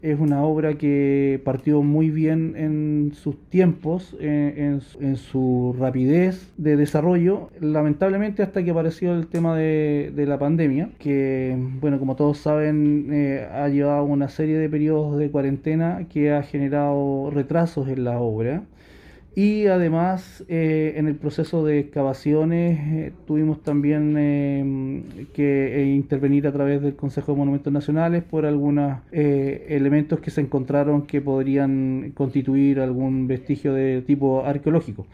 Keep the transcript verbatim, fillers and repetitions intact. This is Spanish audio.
Es una obra que partió muy bien en sus tiempos, eh, en, su- en su rapidez de desarrollo, lamentablemente hasta que apareció el tema de, de la pandemia, que, bueno, como todos saben, eh, ha llevado una serie de periodos de cuarentena que ha generado retrasos en la obra. Y además, eh, en el proceso de excavaciones, eh, tuvimos también eh, que eh, intervenir a través del Consejo de Monumentos Nacionales por algunos eh, elementos que se encontraron que podrían constituir algún vestigio de tipo arqueológico.